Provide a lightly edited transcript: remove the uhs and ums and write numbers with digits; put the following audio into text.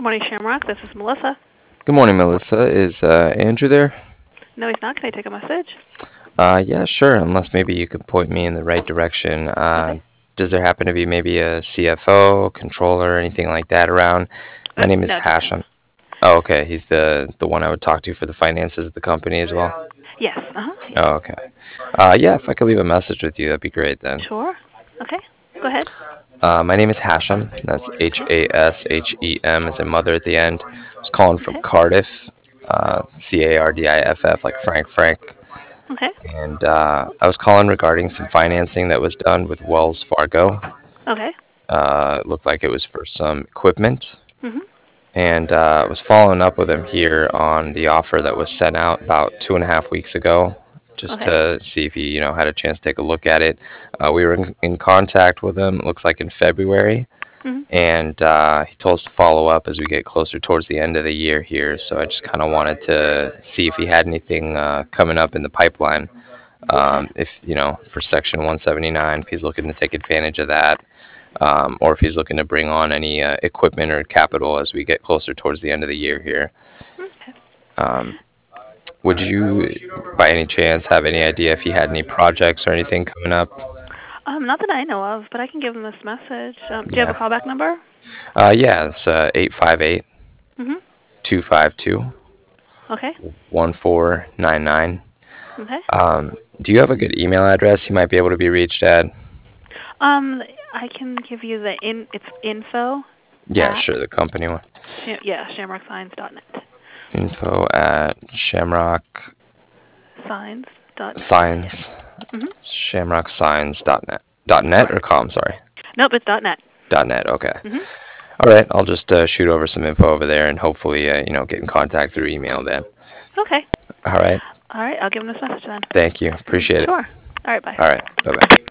Good morning, Shamrock. This is Melissa. Good morning, Melissa. Is Andrew there? No, he's not. Can I take a message? Yeah, sure, unless maybe you could point me in the right direction. Okay. Does there happen to be maybe a CFO, controller, anything like that around? My name is No, just him. Hashem. Oh, okay. He's the one I would talk to for the finances of the company as well. Yes. Yes. Oh, okay. Yeah, if I could leave a message with you, that'd be great then. Sure. Okay. Go ahead. My name is Hashem. That's Hashem as in mother at the end. I was calling from Okay. Cardiff, Cardiff, like Frank. Okay. And I was calling regarding some financing that was done with Wells Fargo. Okay. It looked like it was for some equipment. Mhm. And I was following up with him here on the offer that was sent out about 2.5 weeks ago, just Okay. to see if he, had a chance to take a look at it. We were in contact with him, it looks like in February, Mhm. and he told us to follow up as we get closer towards the end of the year here. So I just kind of wanted to see if he had anything coming up in the pipeline. Okay. If for Section 179, if he's looking to take advantage of that, or if he's looking to bring on any equipment or capital as we get closer towards the end of the year here. Okay. Um, would you, by any chance, have any idea if he had any projects or anything coming up? Not that I know of, but I can give him this message. Do you have a Yeah. callback number? Yeah, it's 858 Mhm. 252 Okay. 1499. Okay. Do you have a good email address he might be able to be reached at? I can give you the It's info Yeah, at sure, the company one. shamrocksigns.net. Info at Shamrock Signs. Dot. Signs. Mhm. ShamrockSigns.net. .net or com, sorry. Nope, it's .net. .net, okay. Mhm. All right, I'll just shoot over some info over there and hopefully, get in contact through email then. Okay. All right, All right. I'll give him this message then. thank you. Appreciate it. Sure. All right. Bye. All right, bye-bye.